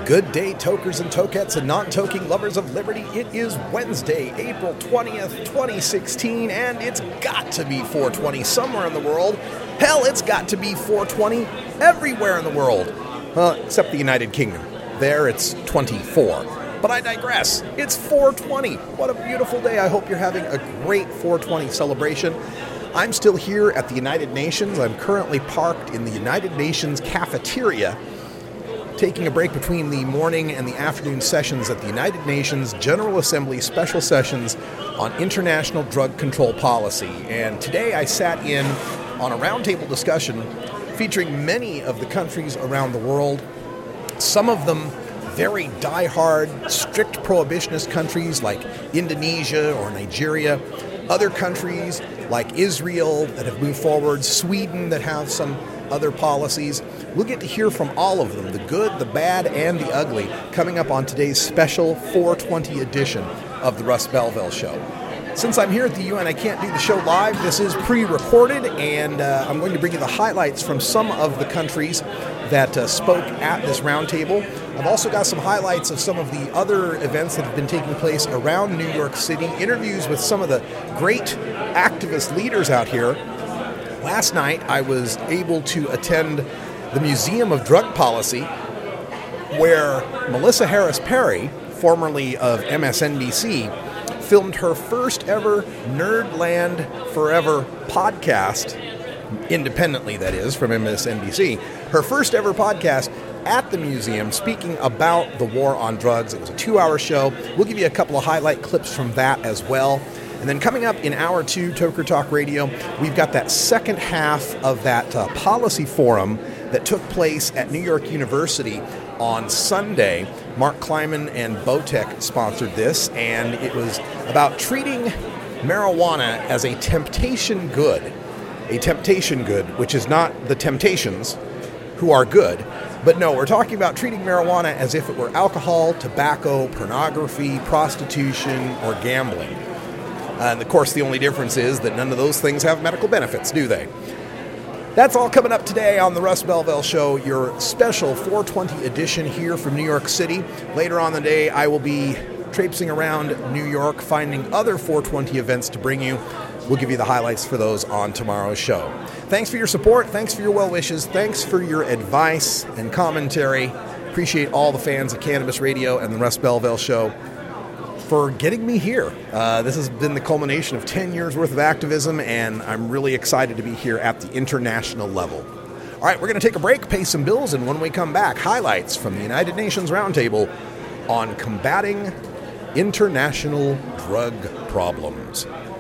Good day, tokers and tokettes and non-toking lovers of liberty. It is Wednesday, April 20th, 2016, and it's got to be 420 somewhere in the world. Hell, it's got to be 420 everywhere in the world. Except the United Kingdom. There it's 24. But I digress. It's 420. What a beautiful day. I hope you're having a great 420 celebration. I'm still here at the United Nations. I'm currently parked in the United Nations cafeteria, taking a break between the morning and the afternoon sessions at the United Nations General Assembly Special Sessions on International Drug Control Policy. And today I sat in on a roundtable discussion featuring many of the countries around the world, some of them very die-hard, strict prohibitionist countries like Indonesia or Nigeria, other countries like Israel that have moved forward, Sweden that have some other policies. We'll get to hear from all of them, the good, the bad, and the ugly, coming up on today's special 420 edition of the Russ Belville Show. Since I'm here at the UN, I can't do the show live. This is pre-recorded, and I'm going to bring you the highlights from some of the countries that spoke at this roundtable. I've also got some highlights of some of the other events that have been taking place around New York City, interviews with some of the great activist leaders out here. Last night, I was able to attend the Museum of Drug Policy, where Melissa Harris Perry, formerly of MSNBC, filmed her first ever Nerdland Forever podcast, independently that is, from MSNBC, her first ever podcast at the museum speaking about the war on drugs. It was a 2-hour show. We'll give you a couple of highlight clips from that as well. And then coming up in hour 2, Toker Talk Radio, we've got that second half of that policy forum that took place at New York University on Sunday. Mark Kleiman and Botech sponsored this, and it was about treating marijuana as a temptation good. A temptation good, which is not the Temptations, who are good. But no, we're talking about treating marijuana as if it were alcohol, tobacco, pornography, prostitution, or gambling. And of course, the only difference is that none of those things have medical benefits, do they? That's all coming up today on the Russ Belville Show, your special 420 edition here from New York City. Later on in the day, I will be traipsing around New York, finding other 420 events to bring you. We'll give you the highlights for those on tomorrow's show. Thanks for your support. Thanks for your well wishes. Thanks for your advice and commentary. Appreciate all the fans of Cannabis Radio and the Russ Belville Show for getting me here. This has been the culmination of 10 years worth of activism, and I'm really excited to be here at the international level. All right, we're going to take a break, pay some bills, and when we come back, highlights from the United Nations Roundtable on combating international drug problems.